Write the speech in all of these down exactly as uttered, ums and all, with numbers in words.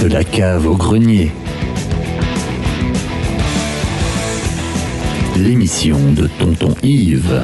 De la cave au grenier. L'émission de Tonton Yves.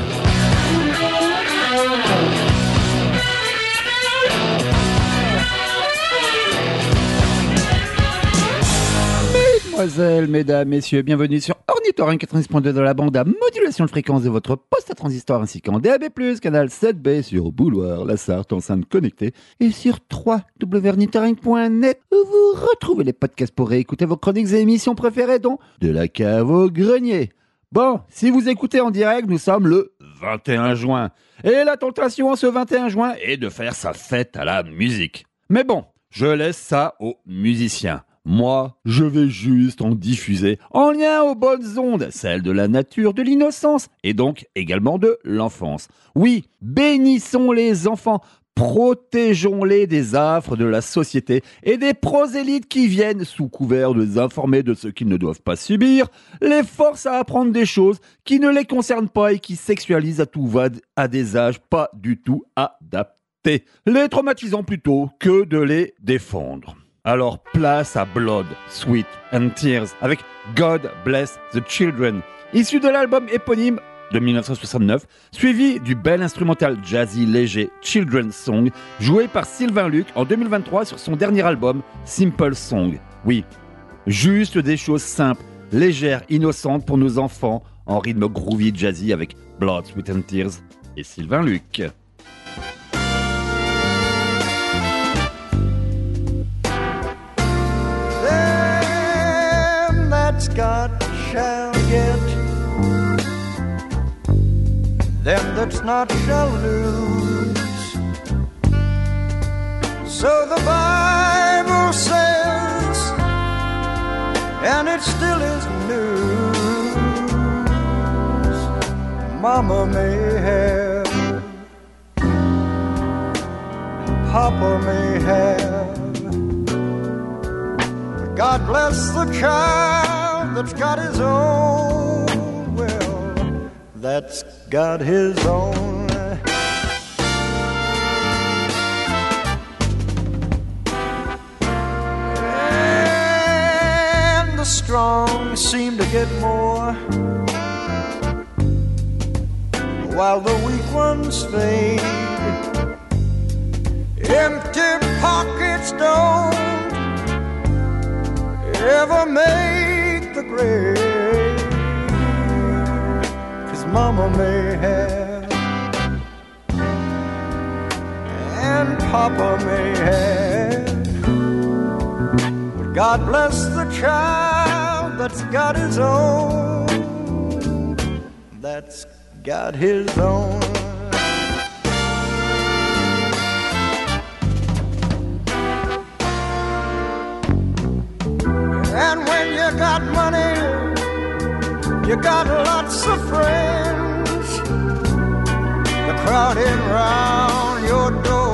Mesdemoiselles, mesdames, messieurs, bienvenue sur Ornithorynque quatre-vingt-dix point deux de la bande à modulation de fréquence de votre poste à transistor ainsi qu'en D A B plus, canal sept B sur Bouloir, la Sarthe, enceinte connectée et sur w w w point ornithorynque point net où vous retrouvez les podcasts pour réécouter vos chroniques et émissions préférées dont De la cave au grenier. Bon, si vous écoutez en direct, nous sommes le vingt et un juin. Et la tentation en ce vingt et un juin est de faire sa fête à la musique. Mais bon, je laisse ça aux musiciens. Moi, je vais juste en diffuser en lien aux bonnes ondes, celles de la nature, de l'innocence et donc également de l'enfance. Oui, bénissons les enfants, protégeons-les des affres de la société et des prosélytes qui viennent, sous couvert de les informer de ce qu'ils ne doivent pas subir, les forcent à apprendre des choses qui ne les concernent pas et qui sexualisent à tout va à des âges pas du tout adaptés, les traumatisant plutôt que de les défendre. Alors place à Blood, Sweat and Tears avec God Bless the Children, issu de l'album éponyme de dix-neuf cent soixante-neuf, suivi du bel instrumental jazzy léger Children's Song, joué par Sylvain Luc en deux mille vingt-trois sur son dernier album Simple Song. Oui, juste des choses simples, légères, innocentes pour nos enfants, en rythme groovy jazzy avec Blood, Sweat and Tears et Sylvain Luc. God shall get, them that's not shall lose. So the Bible says, and it still is news. Mama may have, Papa may have, but God bless the child that's got his own. Well, that's got his own. And the strong seem to get more, while the weak ones fade. Empty pockets don't ever make the grave, 'cause Mama may have and Papa may have, but God bless the child that's got his own, that's got his own. And when you got money, you got lots of friends, they're crowding round your door.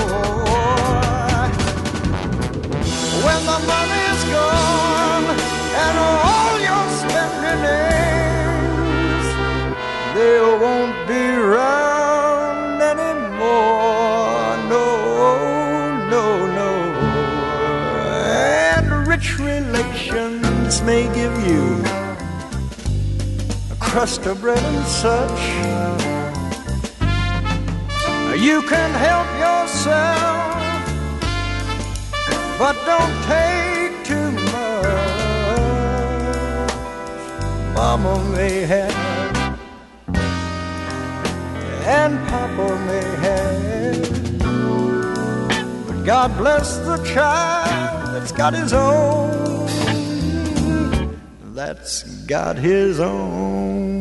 When the money's gone and all your spending ends, they won't be round anymore. No, no, no. And rich relations may give you a crust of bread and such. You can help yourself, but don't take too much. Mama may have and Papa may have, but God bless the child that's got his own, that's got his own.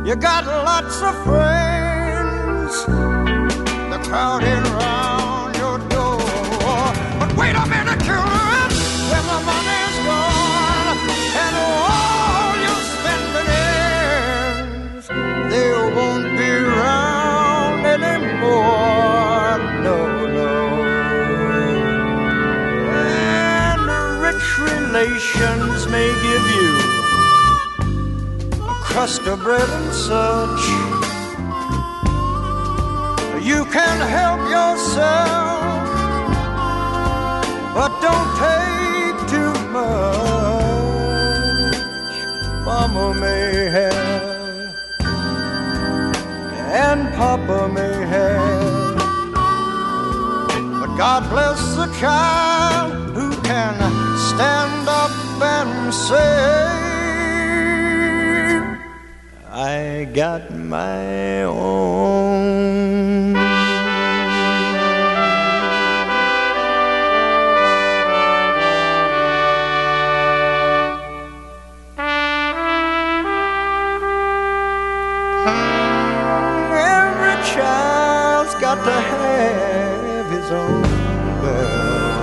You got lots of friends, they're crowding around your door. But wait a minute, children, when the money's gone and all your spending ends, they won't be around anymore. No, no. And rich relations may give you crust of bread and such. You can help yourself, but don't take too much. Mama may have, and Papa may have, but God bless the child who can stand up and say, I got my own. Every child's got to have his own bell.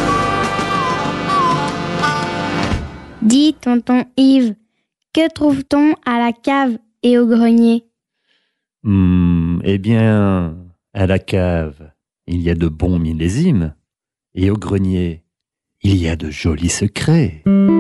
Dis, tonton Yves, que trouve-t-on à la cave et au grenier? Hmm, eh bien, à la cave, il y a de bons millésimes, et au grenier, il y a de jolis secrets.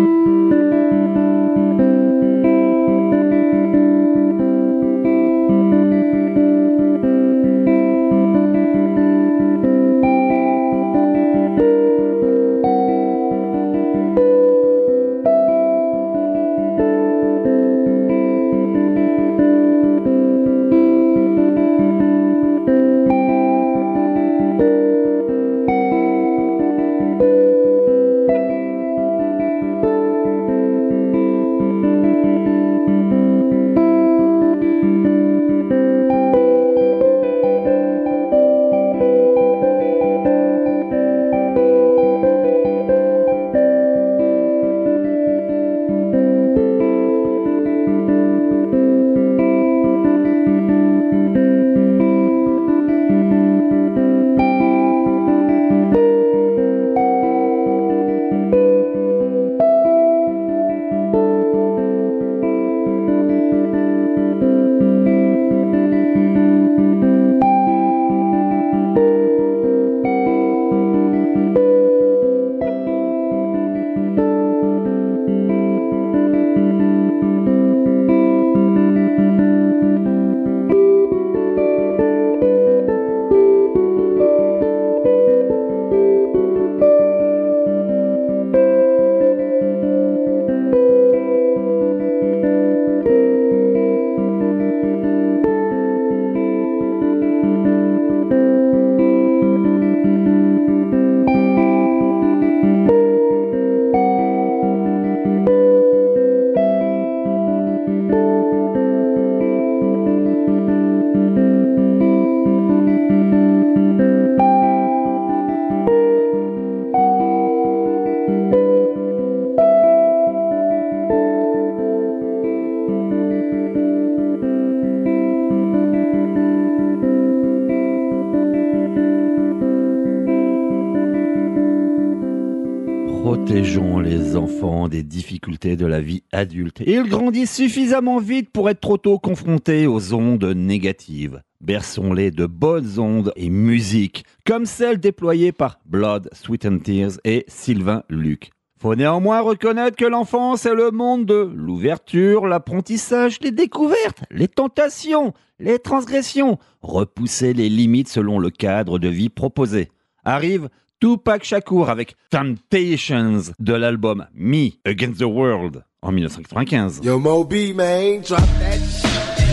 Protégeons les enfants des difficultés de la vie adulte. Ils grandissent suffisamment vite pour être trop tôt confrontés aux ondes négatives. Berçons-les de bonnes ondes et musique, comme celle déployée par Blood, Sweat and Tears et Sylvain Luc. Faut néanmoins reconnaître que l'enfance est le monde de l'ouverture, l'apprentissage, les découvertes, les tentations, les transgressions. Repousser les limites selon le cadre de vie proposé. Arrive Tupac Shakur avec Temptations de l'album Me Against the World en mille neuf cent quatre-vingt-quinze. Yo, Moby, man, drop that shit.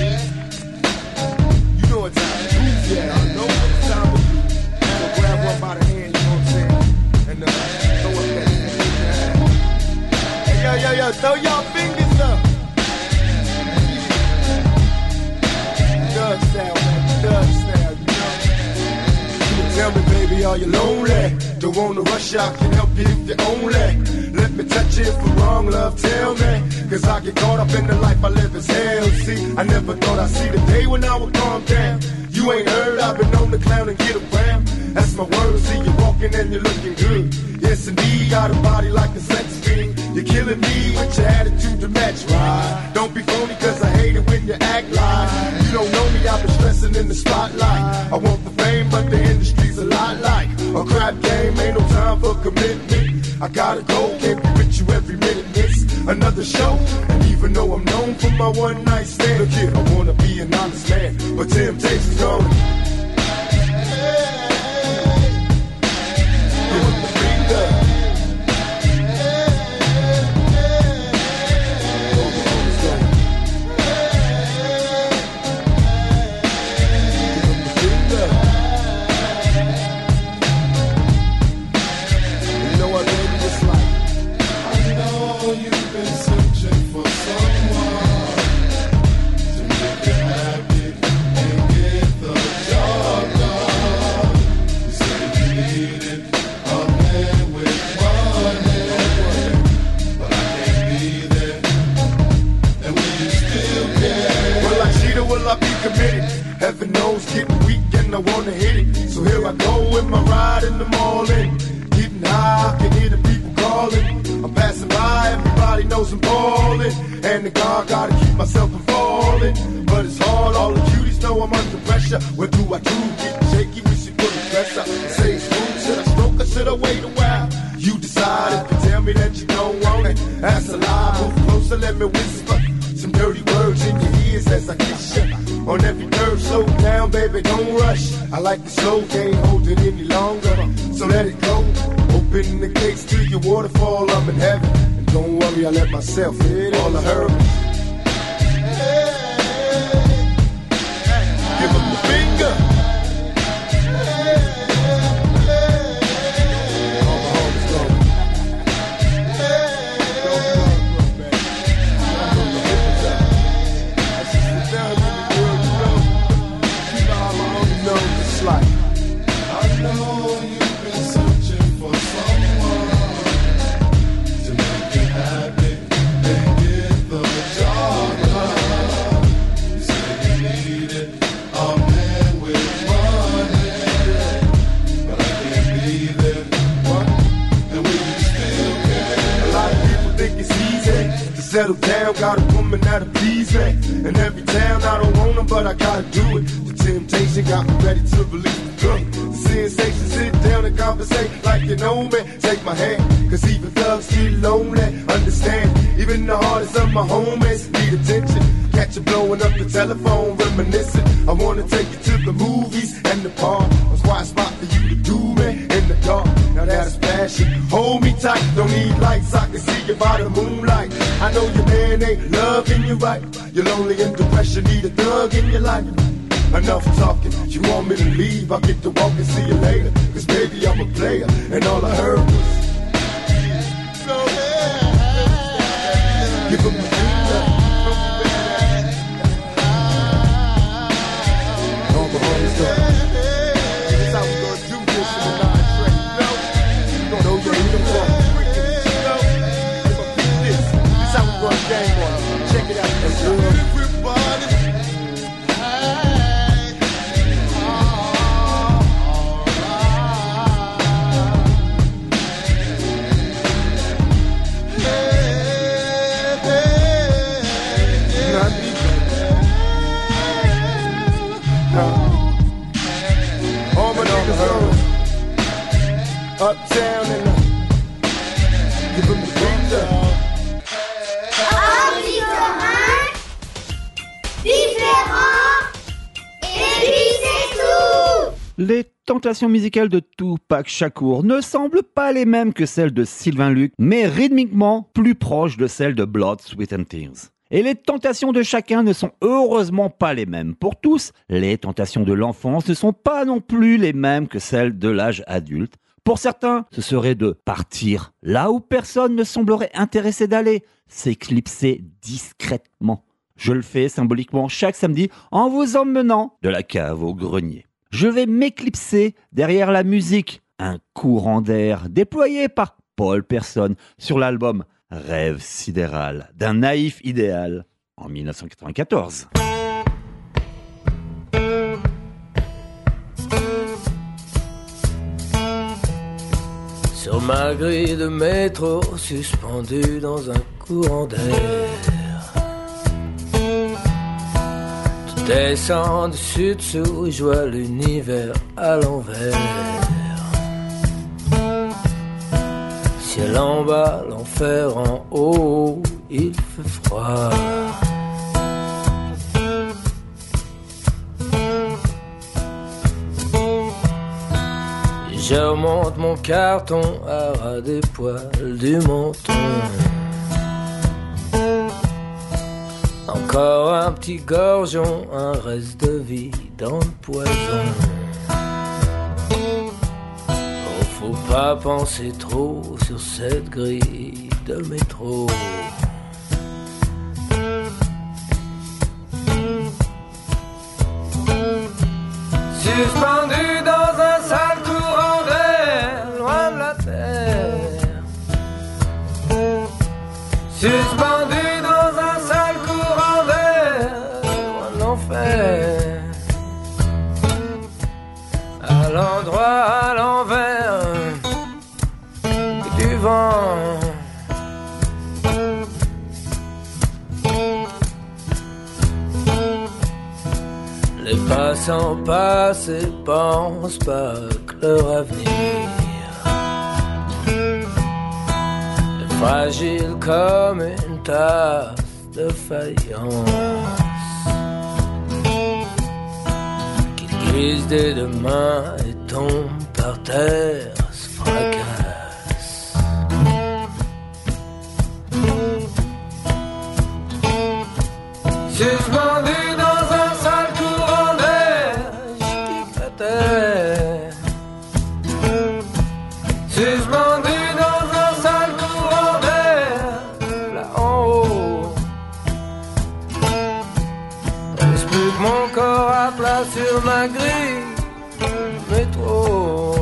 You know what time it is. Yeah, I know what time it is. So grab one by the hand, you know what I'm saying? And uh, throw up that shit. Hey, yo, yo, yo, throw y'all fingers up. Dub style, man, dub style, you know? Tell me, baby, are you lonely? Don't wanna rush, I can help you if you only let me touch you for wrong, love, tell me. Cause I get caught up in the life I live as hell. See, I never thought I'd see the day when I would calm down. You ain't heard, I've been known to clown and get around. That's my word, see you walking and you're looking good. Yes indeed, got a body like a sex fiend. You're killing me with your attitude to match, right? Don't be phony cause I hate it when you act like you don't know me, I've been stressing in the spotlight. I want the fame but the industry's a lot like a crap game, ain't no time for commitment. I gotta go, can't be with you every minute, miss another show. And even though I'm known for my one night stand, look here, I wanna be an honest man, but temptation's on me. Heaven knows getting weak and I wanna hit it. So here I go with my ride in the morning. Getting high, I can hear the people calling. I'm passing by, everybody knows I'm ballin'. And the God gotta keep myself from falling. But it's hard, all the cuties know I'm under pressure. What do I do? Get shaky, we should put the press up. Say smooth, should I stroke or should I wait a while? You decide if you tell me that you don't want it. That's a lie, move closer, let me whisper some dirty words in your ears as I kiss you. On every nerve, slow down, baby, don't rush. I like the slow, can't hold it any longer. So let it go. Open the gates to your waterfall, I'm in heaven. And don't worry, I let myself hit all of her. Give him the finger. Settle down, got a woman that'll please me. In every town, I don't want them, but I gotta do it. The temptation got me ready to release the gun. The sensation, sit down and conversate like you know me. Take my hand, cause even thugs get lonely. Understand, even the hardest of my homies need attention. Catch you blowing up the telephone, reminiscing. I wanna take you to the movies and the park. A quiet spot for you to do me in the dark. Now that's passion. Hold me tight, don't need lights, I can see you by the moonlight. I know your man ain't loving you right. You're lonely and depression, need a thug in your life. Enough talking, you want me to leave, I'll get to walk and see you later. Cause baby, I'm a player, and all I heard was give him the finger. All the homies go. This is how we gonna do this in the nine track. You know, know your uniform. This is how we gonna gang on it. Check it out. Everybody. Uptown and uh, give him the finger. Un différent, différent, et puis c'est tout. Les tentations musicales de Tupac Shakur ne semblent pas les mêmes que celles de Sylvain Luc, mais rythmiquement plus proches de celles de Blood, Sweat and Tears. Et les tentations de chacun ne sont heureusement pas les mêmes pour tous. Les tentations de l'enfance ne sont pas non plus les mêmes que celles de l'âge adulte. Pour certains, ce serait de partir là où personne ne semblerait intéressé d'aller, s'éclipser discrètement. Je le fais symboliquement chaque samedi en vous emmenant de la cave au grenier. Je vais m'éclipser derrière la musique un courant d'air déployé par Paul Person sur l'album Rêve sidéral d'un naïf idéal en dix-neuf cent quatre-vingt-quatorze. Sur ma grille de métro, suspendu dans un courant d'air, tu descends dessus dessous, je vois l'univers à l'envers. Ciel en bas, l'enfer en haut, il fait froid. Je remonte mon carton à ras des poils du menton. Encore un petit gorgeon, un reste de vie dans le poison. Oh, faut pas penser trop sur cette grille de métro. Suspendu dans un sale courant d'air, loin de la terre. Suspendu dans un sale courant d'air, loin de l'enfer. À l'endroit, à l'envers du vent. Les passants passent et pensent pas que leur avenir est fragile comme une tasse de faïence, qu'ils glissent des deux mains et tombent par terre, se fracassent. Suspendu dans un sale courant d'air, je quitte la terre. Suspendu dans un sale courant d'air, là en haut. Reste plus que mon corps à plat sur ma grille, métro.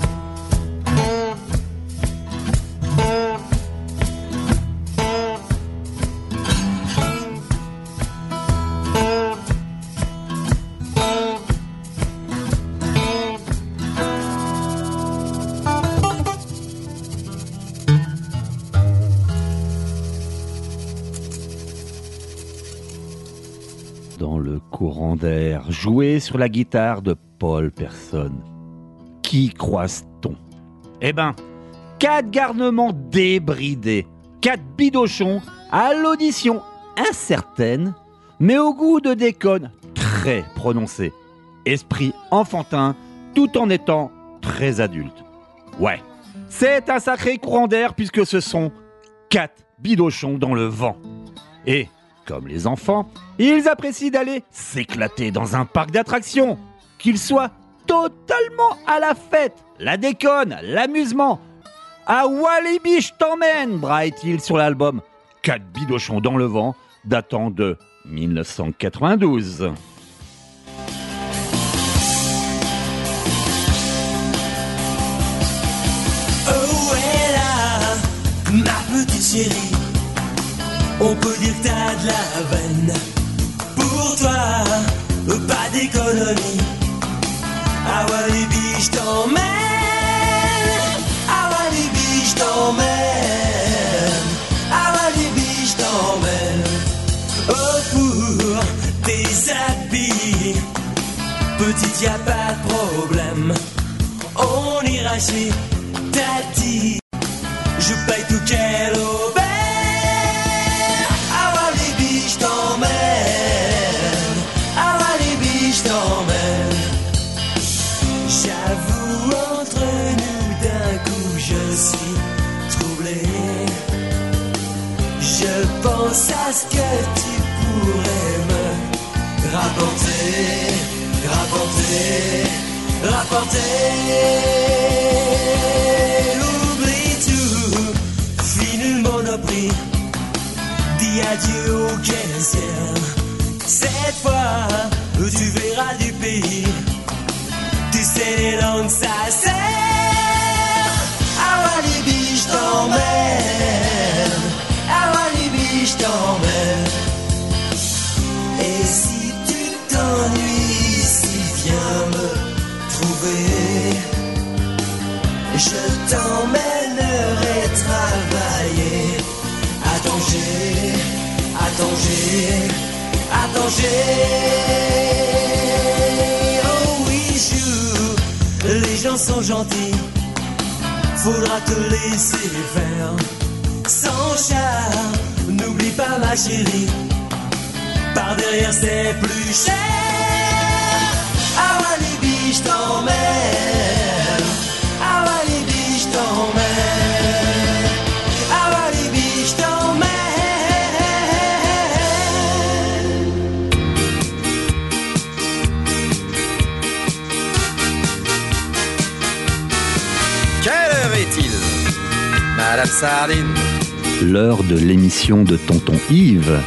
Dans le courant d'air, joué sur la guitare de Paul Person. Qui croise-t-on? Eh ben, quatre garnements débridés, quatre bidochons à l'audition incertaine, mais au goût de déconne très prononcé. Esprit enfantin, tout en étant très adulte. Ouais, c'est un sacré courant d'air puisque ce sont quatre bidochons dans le vent. Et comme les enfants, ils apprécient d'aller s'éclater dans un parc d'attractions, qu'ils soient totalement à la fête, la déconne, l'amusement. À Walibi, je t'emmène, braille-t-il sur l'album Quatre bidochons dans le vent, datant de dix-neuf cent quatre-vingt-douze. Oh ouais là, ma petite chérie, on peut dire que t'as de la veine. Pour toi, pas d'économie. À Walibi, je t'emmène. À Walibi, je t'emmène. À Walibi, je t'emmène. Oh, pour tes habits, petite, y'a pas de problème. On ira chez Tati. Je paye tout quel auberge. J'avoue, entre nous, d'un coup, je suis troublé. Je pense à ce que tu pourrais me rapporter, rapporter, rapporter. Oublie tout, finis le monoprix, dis adieu au caissière. Cette fois, tu verras du pays. Tu sais les langues, ça sert. manger. Oh oui, Chou, les gens sont gentils, faudra te laisser faire. Sans charme, n'oublie pas ma chérie, par derrière c'est plus cher. Ah Walibi, je t'emmène. Ah Walibi, je t'emmène. Ah Walibi, je t'emmène. Quelle heure est-il, Madame Sardine? L'heure de l'émission de Tonton Yves.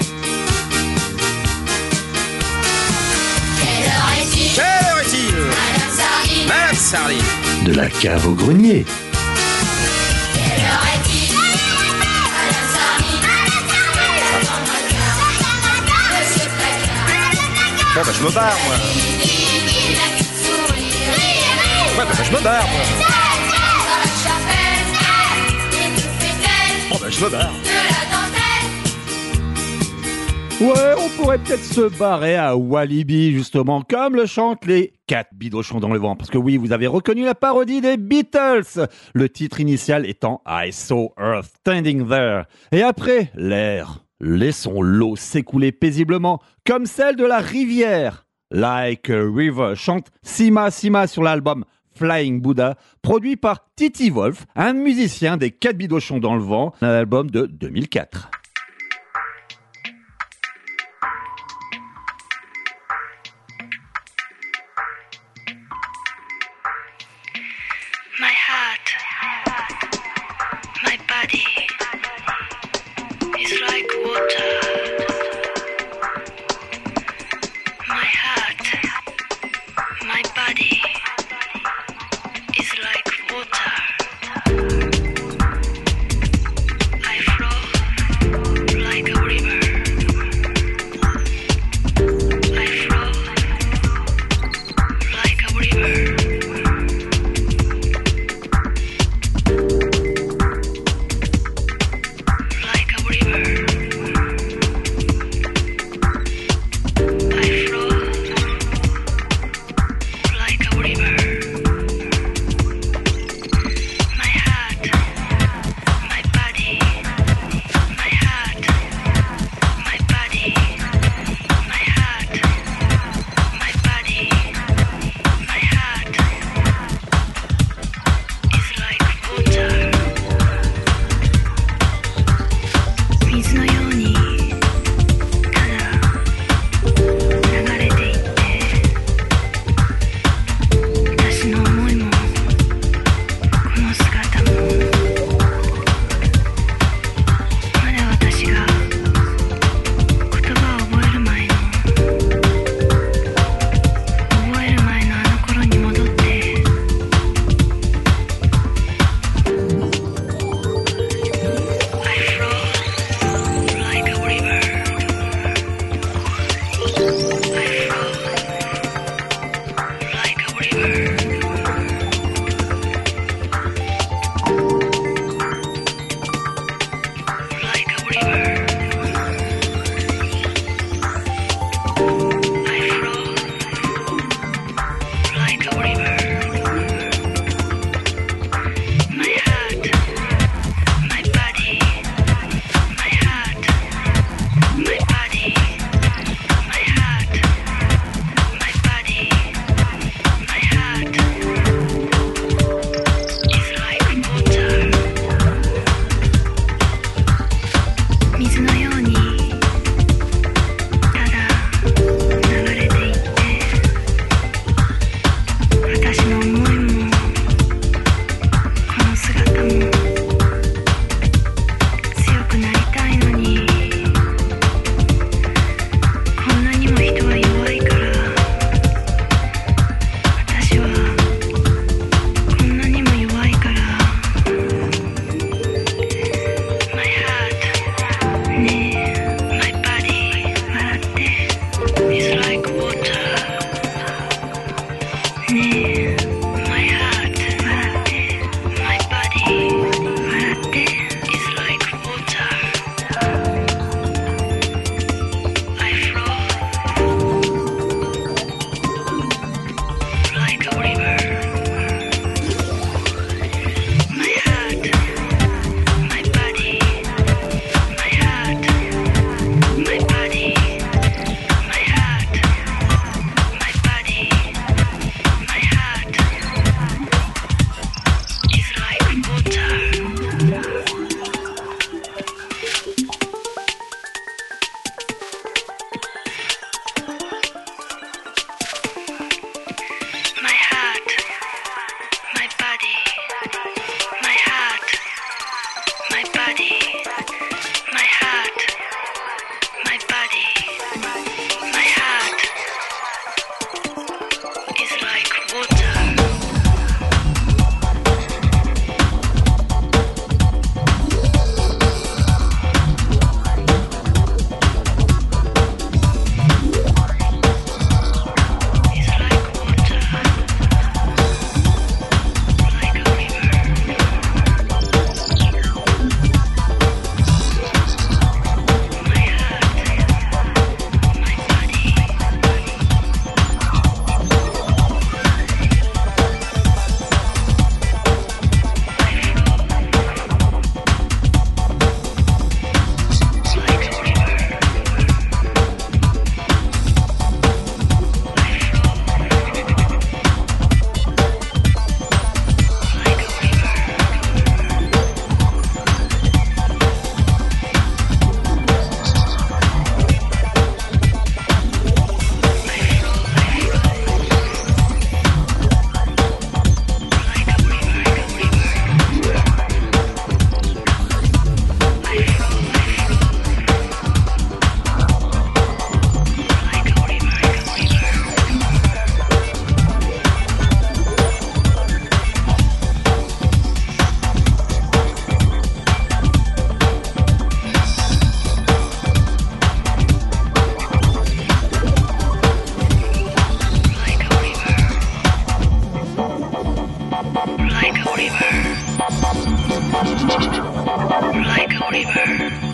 Quelle heure est-il? Quelle heure est-il, Madame Sardine. Madame Sardine? De la cave au grenier. Quelle heure est-il? Madame Sardine. Monsieur Placard. Bon bah je me barre moi. Il a qu'une sourire. Rire. Ouais bah, bah je me barre moi. Dans la chapelle. Il te fait tête. Bon bah je me barre. De la dentelle. Ouais, on pourrait peut-être se barrer à Walibi, justement, comme le chantent les quatre bidochons dans le vent. Parce que oui, vous avez reconnu la parodie des Beatles. Le titre initial étant I Saw Earth Standing There. Et après, l'air. Laissons l'eau s'écouler paisiblement, comme celle de la rivière. Like a River chante Sima Sima sur l'album Flying Buddha, produit par Titi Wolf, un musicien des quatre bidochons dans le vent, un album de deux mille quatre. My heart, my body is like water. My heart, my body is like water. I flow like a river. I flow like a river.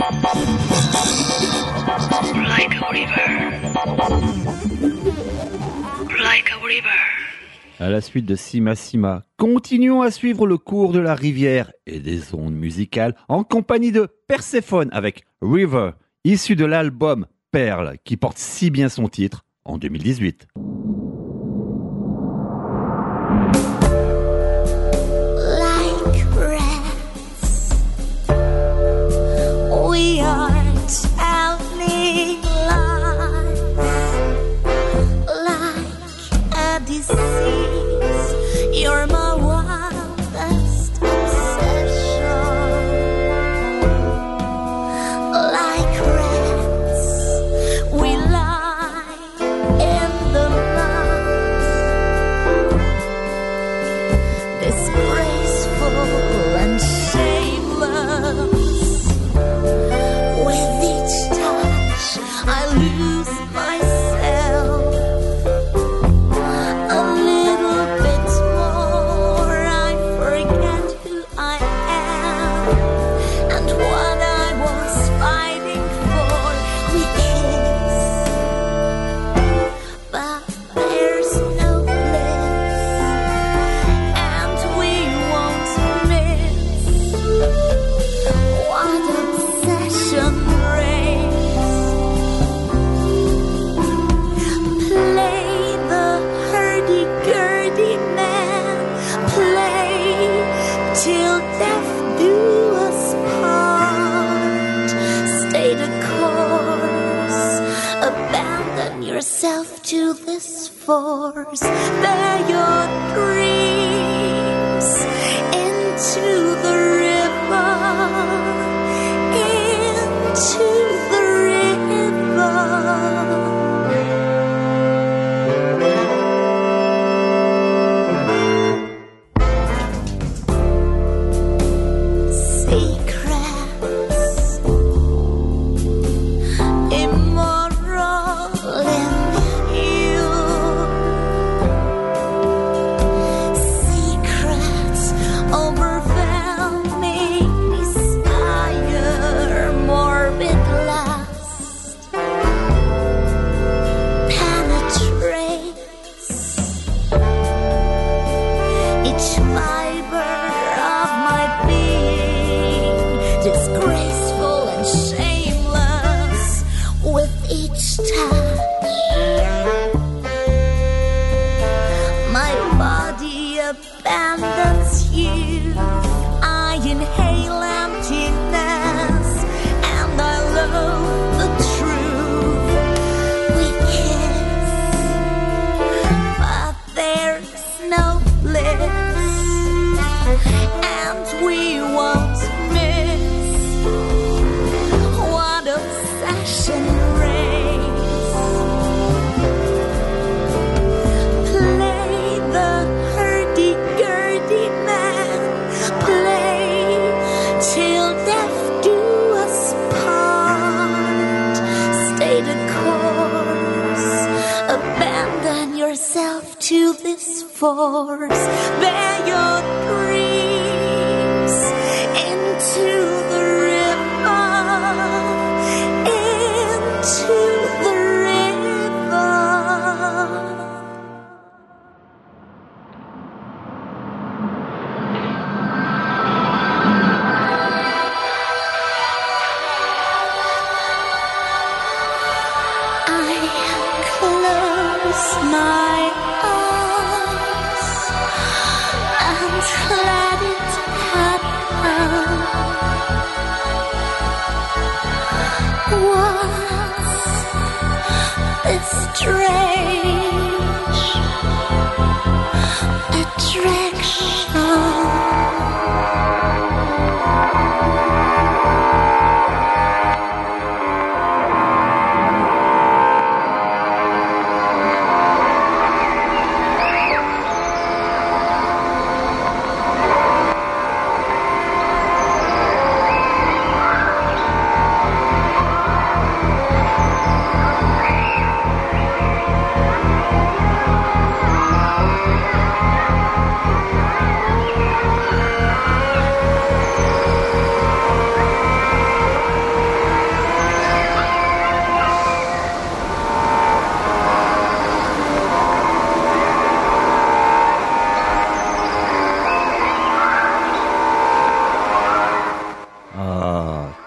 Like a river. Like a river. À la suite de Sima Sima, continuons à suivre le cours de la rivière et des ondes musicales en compagnie de Perséphone avec River, issu de l'album Perle, qui porte si bien son titre en deux mille dix-huit. Like rats, we aren't outlining life. Like a disease, you're my wildest obsession. Like rats, we lie in the mud, disgraceful and shameless. With each touch, I lose myself. A little bit more, I forget who I am and what I was fighting for. We kiss, but there's no bliss, and we won't miss. What obsession reigns. Play the hurdy-gurdy man, play till death do us part. Stay the course, abandon yourself to this force. Bear your dreams into the river, into the river. Secrets, immoral in you. Secrets, overwhelming desire, morbid lust penetrates each fiber of my being, disgraceful and shameless. With each touch, my body abandons you. I inhale emptiness, and I love the truth. We kiss, but there's no bliss, and we won't miss. What obsession reigns. Play the hurdy-gurdy man, play till death do us part. Stay the course, abandon yourself to this force. Bear your dreams into the river, into the river. I close my eyes and let it happen. What's this strange attraction?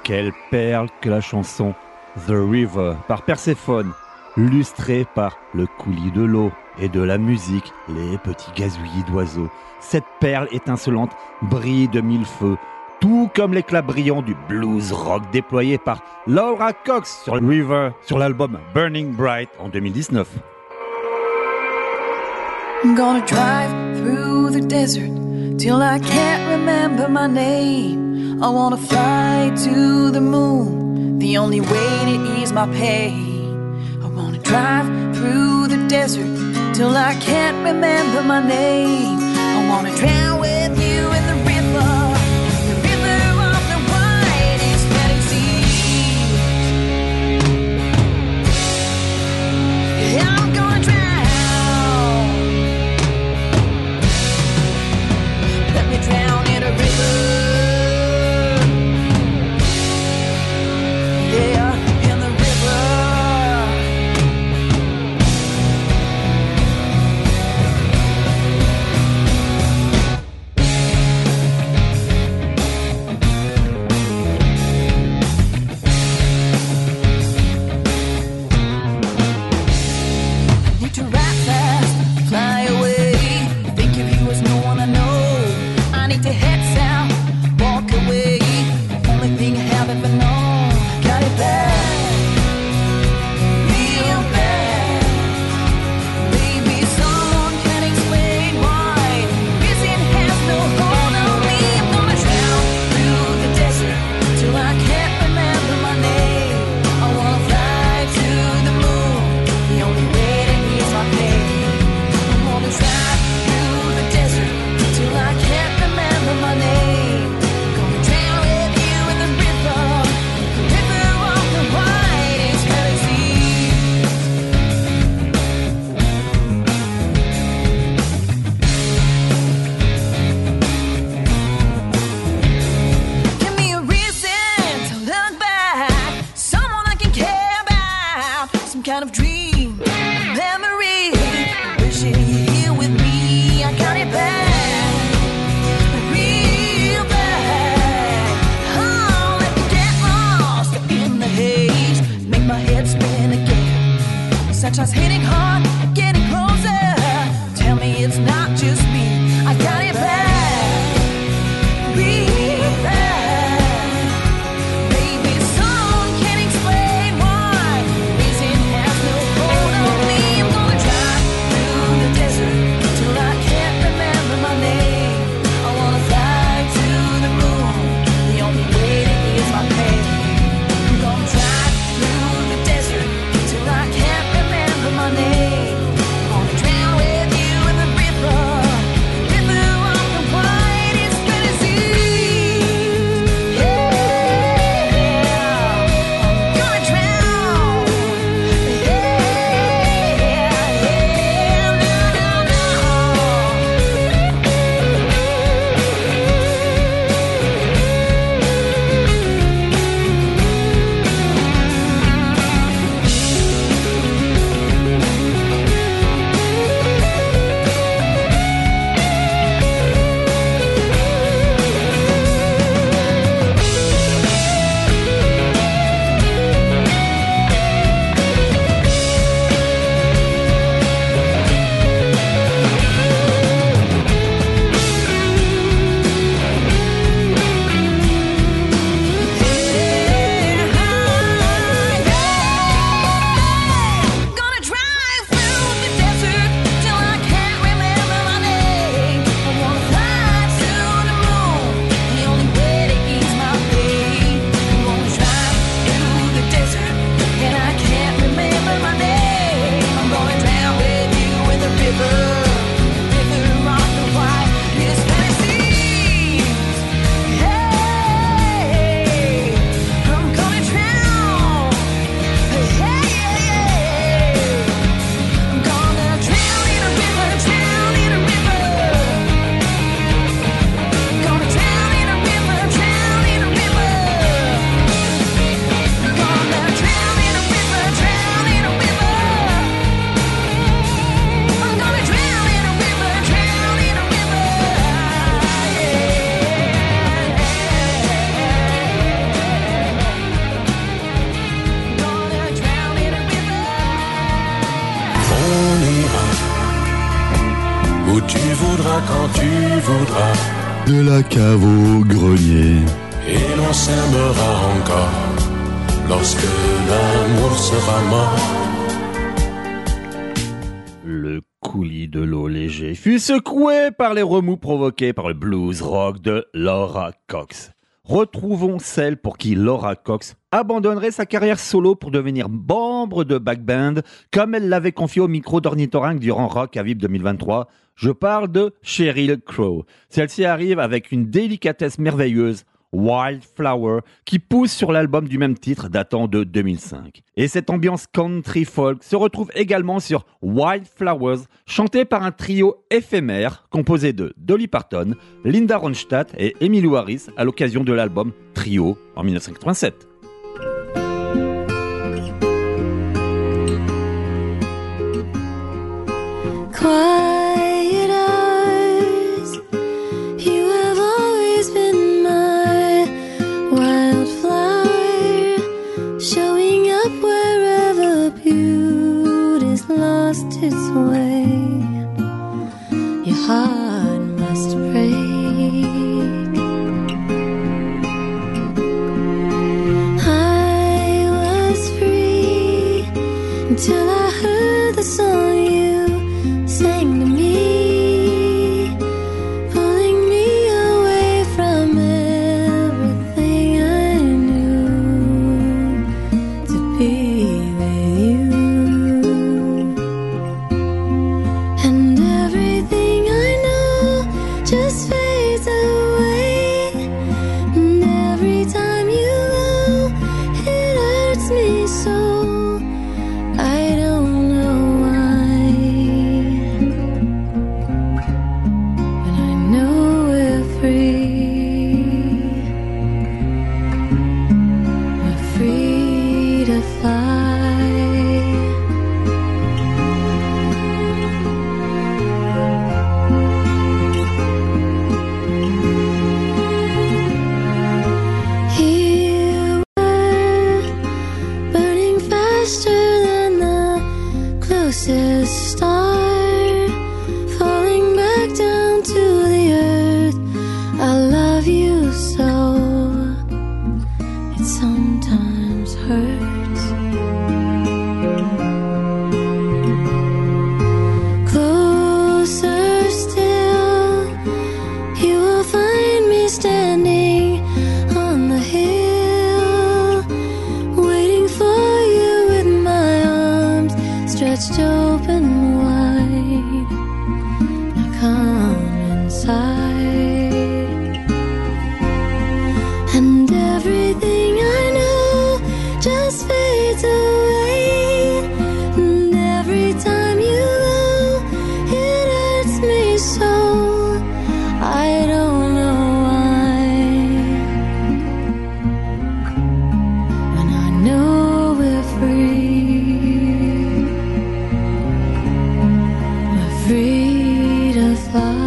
Quelle perle que la chanson The River par Perséphone, lustrée par le coulis de l'eau et de la musique, les petits gazouillis d'oiseaux. Cette perle étincelante brille de mille feux, tout comme l'éclat brillant du blues rock déployé par Laura Cox sur River, sur l'album Burning Bright en deux mille dix-neuf. I'm gonna drive through the desert till I can't remember my name. I wanna fly to the moon, the only way to ease my pain. I wanna drive through the desert till I can't remember my name. I wanna drown with you in the river. Just hitting hard, getting closer. Tell me it's not just me. I got it back. Real bad. Baby, someone can explain why. Reason has no hold on me. I'm gonna drive through the desert till I can't remember my name. I wanna fly to the moon, the only way to ease my pain. I'm gonna drive through the desert till I can't my name. quand tu voudras. De la cave au grenier. Et l'on s'aimera encore lorsque l'amour sera mort. Le coulis de l'eau léger fut secoué par les remous provoqués par le blues rock de Laura Cox. Retrouvons celle pour qui Laura Cox abandonnerait sa carrière solo pour devenir membre de back band, comme elle l'avait confié au micro d'Ornithorynque durant Rock à Vib deux mille vingt-trois. Je parle de Sheryl Crow. Celle-ci arrive avec une délicatesse merveilleuse, Wildflower, qui pousse sur l'album du même titre datant de deux mille cinq. Et cette ambiance country folk se retrouve également sur Wildflowers, chanté par un trio éphémère composé de Dolly Parton, Linda Ronstadt et Emmylou Harris à l'occasion de l'album Trio en dix-neuf cent quatre-vingt-sept. Quiet eyes, you have always been my wildflower, showing up wherever beauty's lost its way. Your heart must break. I was free until I heard the song you sang to me, pulling me away from everything I knew to be with you. And everything I know just fades away. And every time you go, it hurts me so. I don't know why, but I know we're free. We're free to fly. Here we're burning faster than the closest star, falling back down to the earth. I love you so, it sometimes hurts. Closer still, you will find me standing on the hill, waiting for you with my arms stretched open wide. Now come inside. And everything I know just fades away. And every time you go, it hurts me so. I don't know why, when I know we're free. We're free to fly.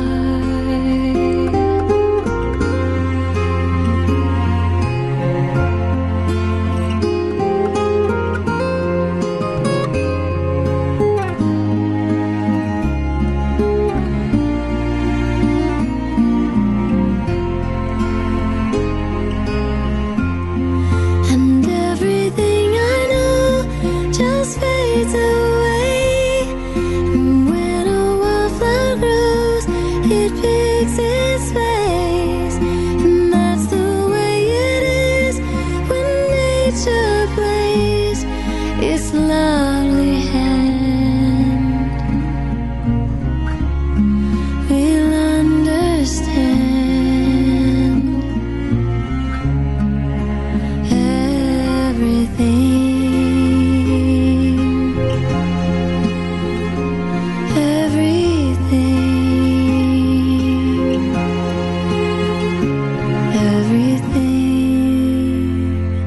And everything I know just fades away. And when a wildflower grows, it picks its face. And that's the way it is when nature plays its lovely hand. We'll understand everything, everything, everything.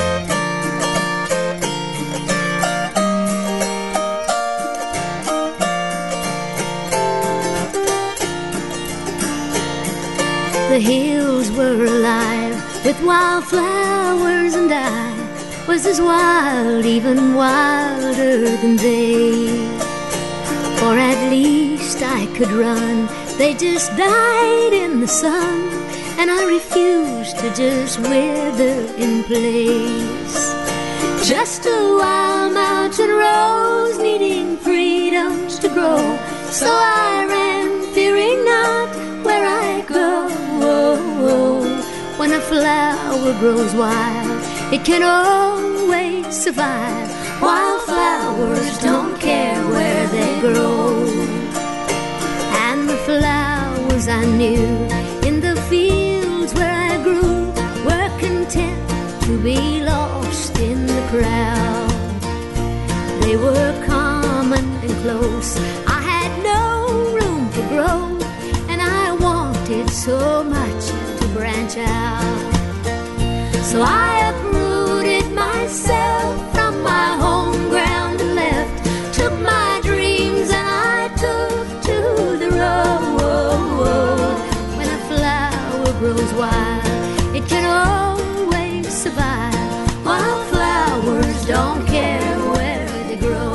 The hills were alive with wildflowers, and I was as wild, even wilder than they. For at least I could run They just died in the sun, and I refuse to just wither in place. Just a wild mountain rose needing freedoms to grow. So I ran, fearing not where I go. When a flower grows wild, it can always survive. Wildflowers don't care where they grow. And the flowers I knew in the fields where I grew were content to be lost in the crowd. They were common and close. I had no room for growth, and I wanted so much to branch out. So I uprooted myself from my home ground and left. Took my dreams and I took to the road. When a flower grows wild, it can always survive. Wildflowers don't care where they grow.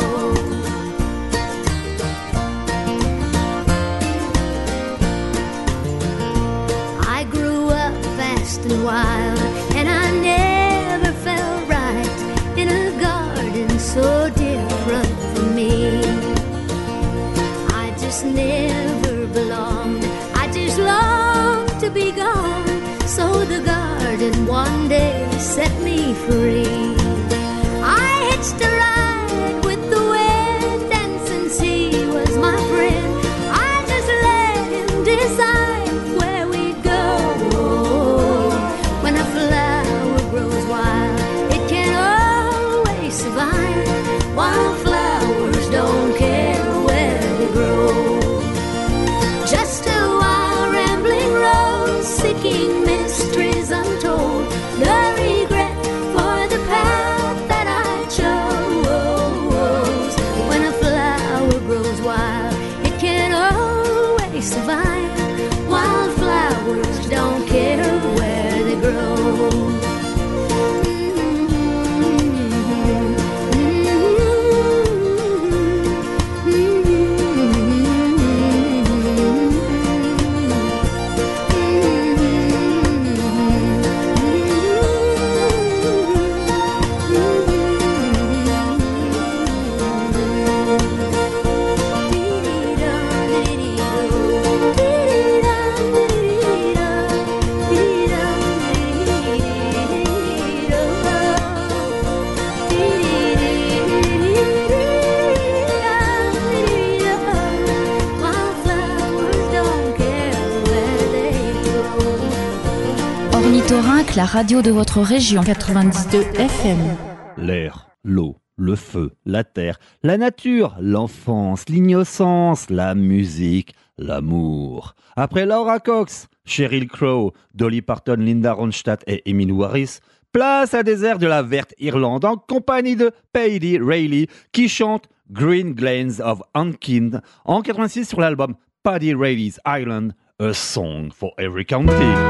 I grew up fast and wild, and I never felt right in a garden so different from me. I just never belonged. I just longed to be gone. So the garden one day set me free. I hitched a ride with the wind, and since he was my friend, I just let him decide where we'd go. When a flower grows wild, it can always survive. Wildflowers don't care where they grow. Just a wild rambling rose seeking mysteries untold. No regret for the path that I chose. When a flower grows wild, it can always survive. Wildflowers don't care where they grow. Ornithorynque, la radio de votre région, quatre-vingt-dix-deux F M. L'air, l'eau, le feu, la terre, la nature, l'enfance, l'innocence, la musique, l'amour. Après Laura Cox, Sheryl Crow, Dolly Parton, Linda Ronstadt et Emmylou Harris, place à des airs de la verte Irlande en compagnie de Paddy Reilly qui chante Green Glens of Ankin en quatre-vingt-six sur l'album Paddy Reilly's Island, A Song for Every County.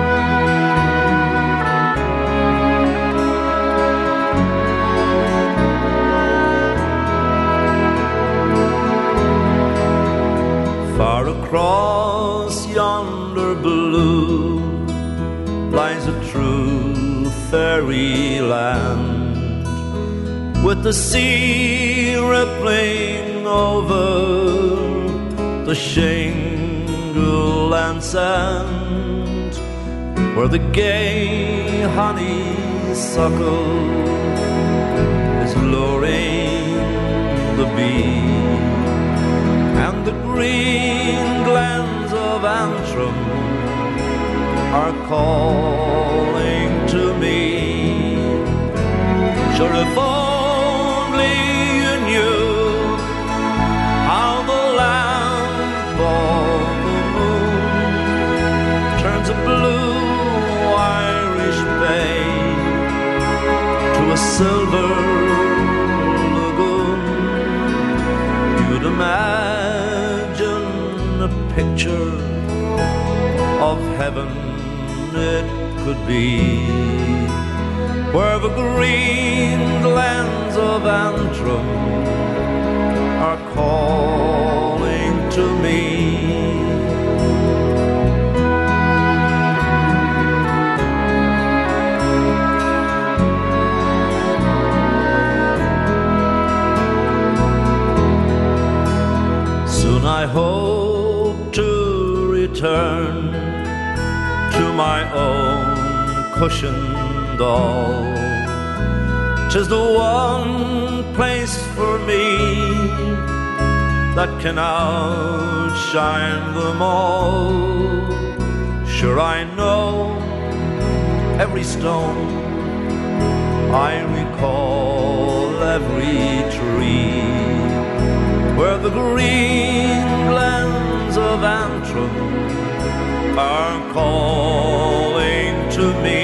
Far across yonder blue lies a true fairyland, with the sea rippling over the shingle and sand, where the gay honeysuckle is luring the bee, and the green glens of Antrim are calling to me. Sure, if only you knew how the lamp of the moon turns a blue Irish bay to a silver lagoon, you'd imagine a picture of heaven it could be, where the green glens of Antrim are calling to me. cushioned all. 'Tis the one place for me that can outshine them all. Sure I know every stone, I recall every tree, where the green glens of Antrim are calling to me.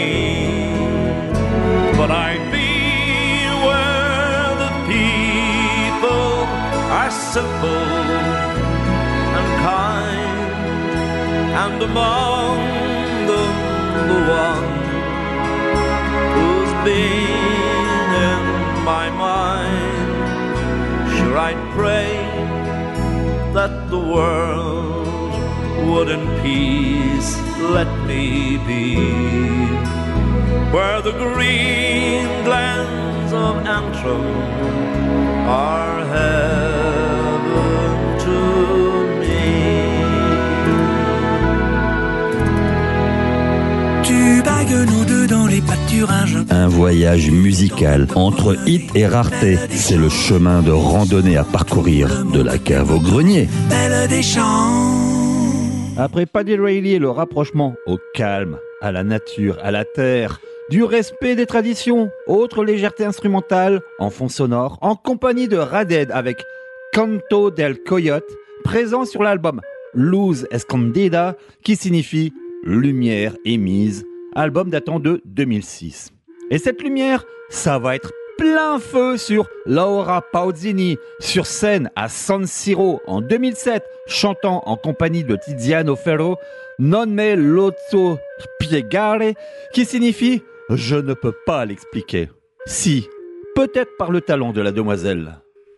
But I'd be where the people are simple and kind, and among them the one who's been in my mind. Sure I'd pray that the world would in peace let me be, where the green glens of Antrim are heaven to me. Tu bagues nos deux dans les pâturages. Un voyage musical entre hit et rareté. C'est le chemin de randonnée à parcourir de la cave au grenier. Belle des champs. Après Paddy Reilly et le rapprochement au calme, à la nature, à la terre, du respect des traditions, autre légèreté instrumentale, en fond sonore, en compagnie de Raded avec Canto del Coyote, présent sur l'album Luz Escondida, qui signifie lumière émise, album datant de deux mille six. Et cette lumière, ça va être plein feu sur Laura Pausini, sur scène à San Siro en deux mille sept, chantant en compagnie de Tiziano Ferro, Non me lo so spiegare, qui signifie « je ne peux pas l'expliquer ». Si, peut-être par le talent de la demoiselle.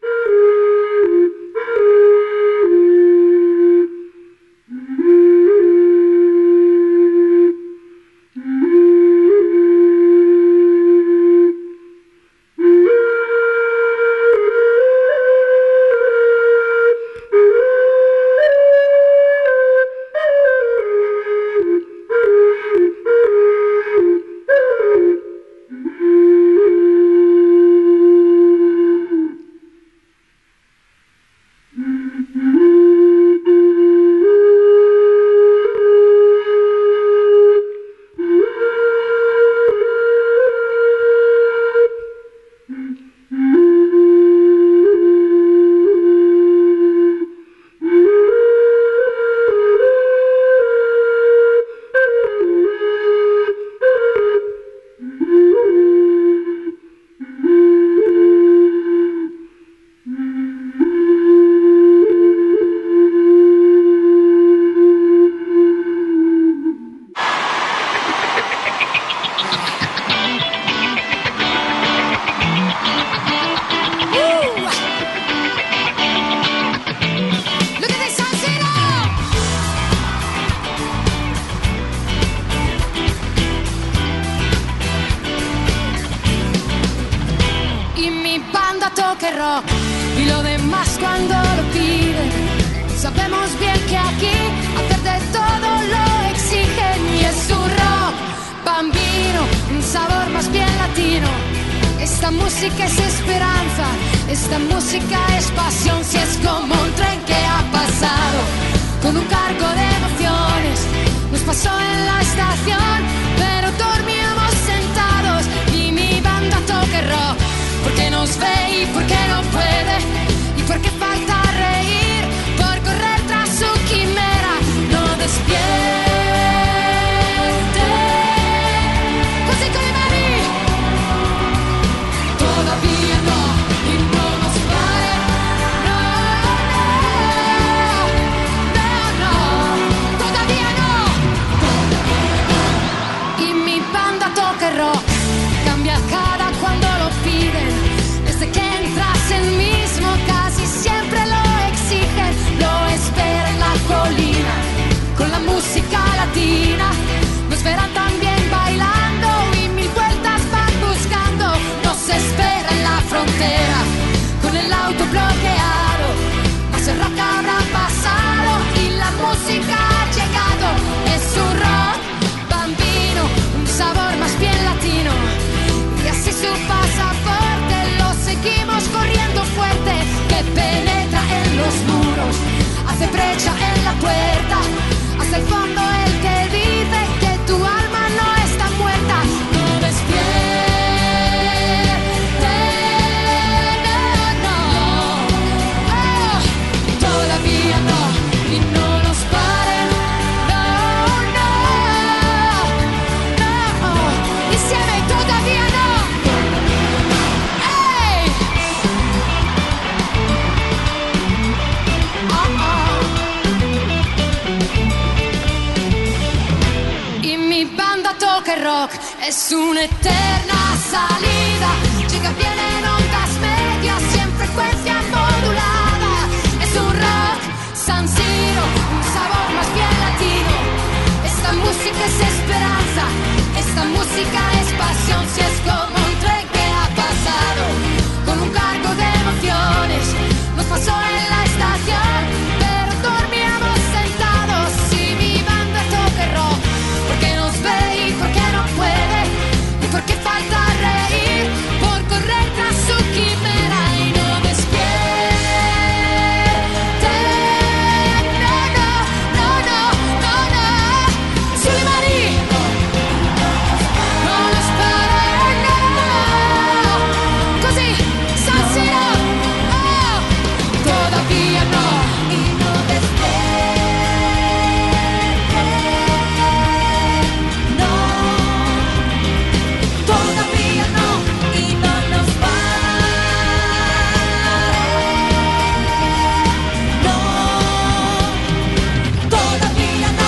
rock y lo demás cuando lo piden. Sabemos bien que aquí hacer de todo lo exigen y es su rock bambino, un sabor más bien latino. Esta música es esperanza, esta música es pasión, si es como un tren que ha pasado con un cargo de emociones. Nos pasó en la estación, pero dormíamos sentados y mi banda toca rock, porque nos ve y porque no puede y porque falta reír, por correr tras su quimera, no despierte. Così come mami, todavía no, y no nos vale, no, no, no, no, todavía no, y mi banda toca rock, cambia cada cuando lo piden, desde que puerta, hasta el fondo el que dice que tu alma no está muerta. No despierte, no, no, oh, todavía no, y no nos paren, no, no, no, insieme todavía no. Hey! Oh, oh. Y mi banda toca el rock, es una eterna salida. Llega bien en ondas medias y en frecuencia modulada. Es un rock San Siro, un sabor más bien latino. Esta música es esperanza, esta música es pasión. Si es como un tren que ha pasado con un cargo de emociones, nos pasó en la estación, pero dormíamos sentados. Si mi banda toca rock, porque nos ve y porque no puede, y porque falta reír por correr tras su quimera y no despierte. No, no, no, no, no, no. Sulimani, no nos paren, no. Così, San Siro, oh, todavía no. Y no despierte, no. Todavía no, y no nos paren, no. Todavía no.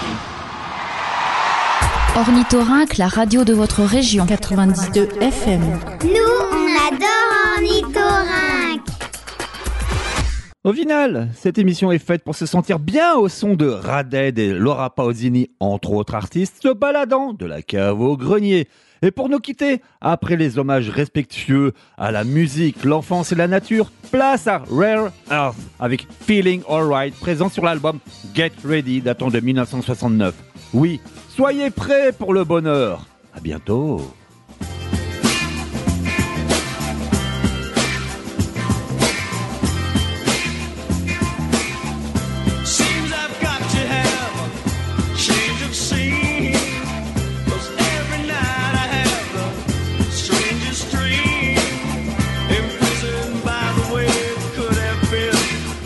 Ornithorynque, la radio de votre région. quatre-vingt-dix-deux F M. Nous, on adore Ornithorynque. Au final, cette émission est faite pour se sentir bien au son de Raded et Laura Pausini, entre autres artistes, se baladant de la cave au grenier. Et pour nous quitter, après les hommages respectueux à la musique, l'enfance et la nature, place à Rare Earth avec Feeling Alright, présent sur l'album Get Ready datant de dix-neuf cent soixante-neuf. Oui, soyez prêts pour le bonheur. À bientôt. Seems I've got to have a change of scene, 'cause every night I have the strangest dream, imprisoned by the way it could have been,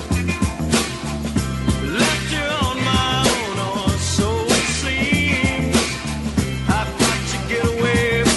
left you on my own, or so it seems. I've got to get away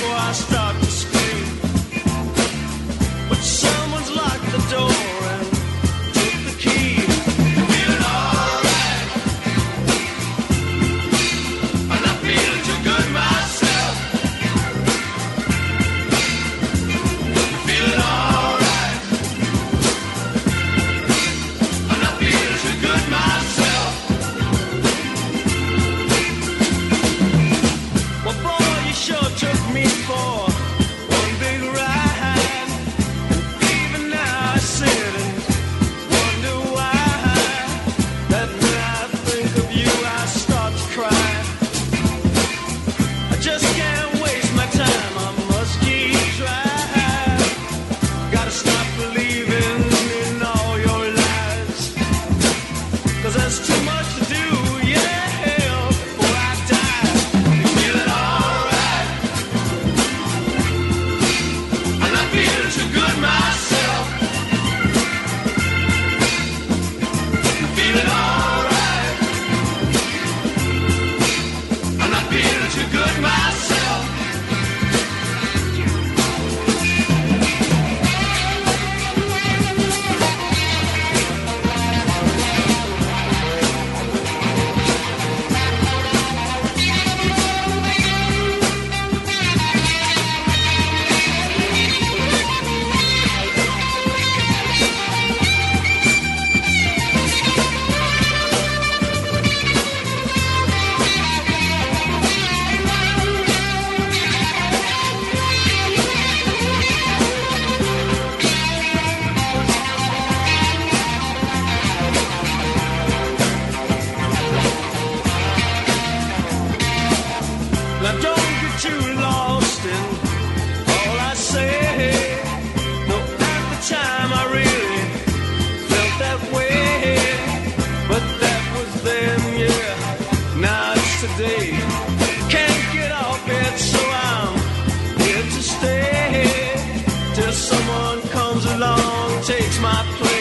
my place.